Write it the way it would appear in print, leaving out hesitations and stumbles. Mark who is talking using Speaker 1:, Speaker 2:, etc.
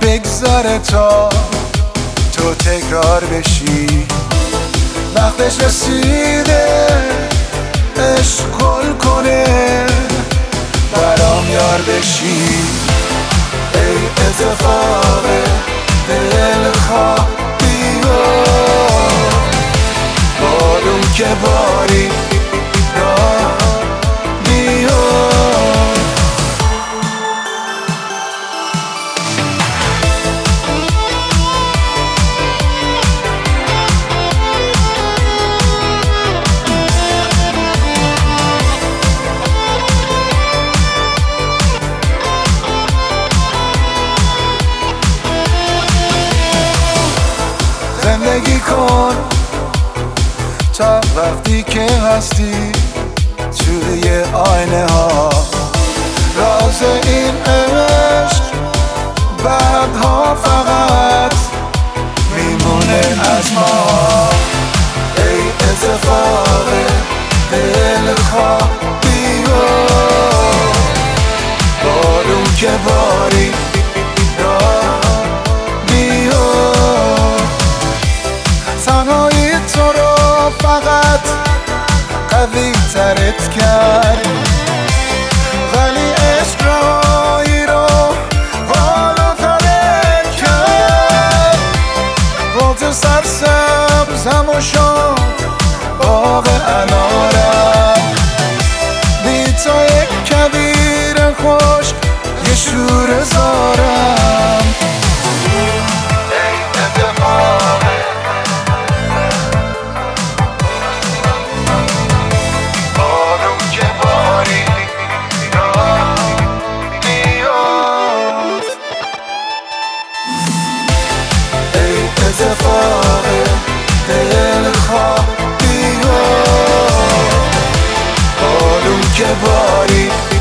Speaker 1: بگذره تا تو تکرار بشی. وقتش رسیده عشق گل کنه برام یار بشی. ای اتفاق دلخواه بیا بارون که باری راه بیا. زندگی کن تا وقتی که هستی توی آینه ها. راز این عشق بعدها فقط میمونه از ما. ای اتفاق دلخواه بیا بارون که باری تنهایی تو رو فقط قوی ترت کرد، ولی عشق رایی رو بالا ترت کرد. باغ سرسبزم و شد باغ انارم، بی تو یک کویر خشک یه شوره زارم. اتفاق دلخواه بیا بارون که باری